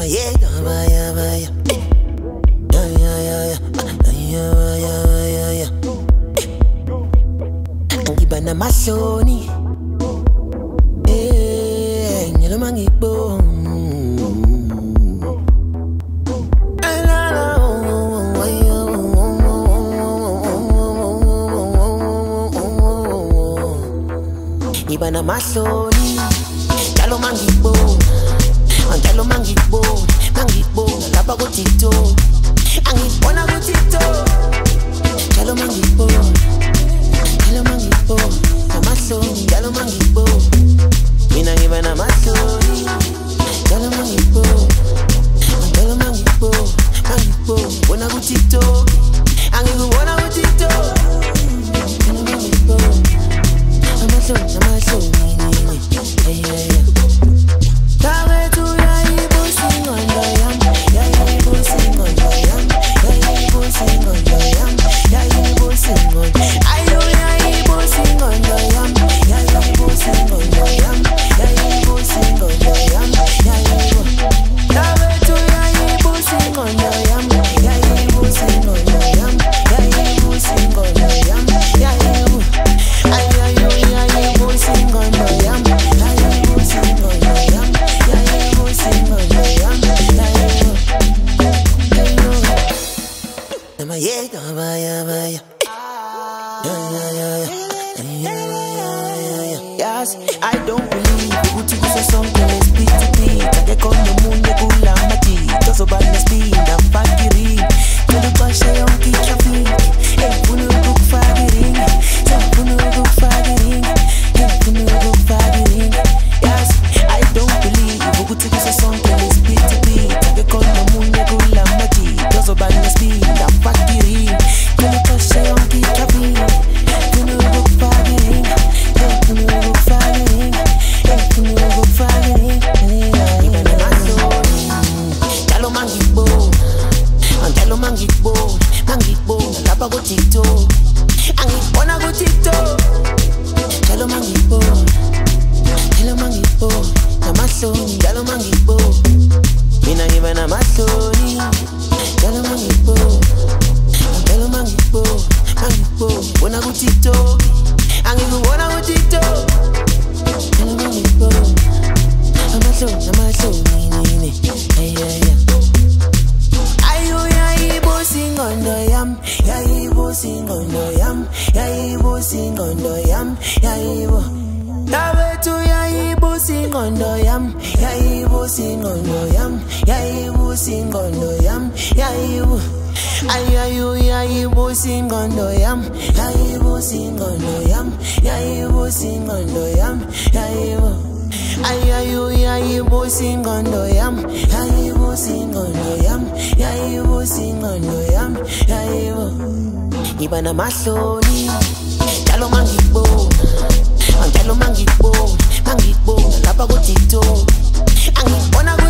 Namayega baya baya. Ngiba namahloni. Ngelo mangibo. Ngiba namahloni. Njalo mangibo lapha ku TikTok angibona ku TikTok njalo mangibo namahloni njalo mangibo mina ngiba namahloni njalo mangibo bona ku TikTok angikubona ku TikTok njalo mangibo namahloni hey Yes, I don't believe ukuthi kusesonke lesiphithi phithi akekho nomunye kulamati tozobana speed afakiri tolo xesha yonke traffic efuna ukufaka iring Yes, I don't believe ukuthi kusesonke lesiphithi phithi akekho nomunye kulamati tozobana speed afakiri tolo xesha yonke traffic mangibo lapha ku TikTok angibona ku TikTok njalo mangibo namahloni njalo mangibo mina ngiba namahloni njalo mangibo bona ku TikTok angikubona ku TikTok njalo mangibo namahloni hey yayibusa ingqondo yam yayibo Dabethu yayibusa ingqondo yam yayibusa ingqondo yam yayibo yayibusa ingqondo yam yayibusa ingqondo yam yayibusa ingqondo yam yayibo yayibusa ingqondo yam yayibusa ingqondo yam yayibusa ingqondo yam yayibo ngiba namahloni njalo mangibo lapha ku TikTok angibona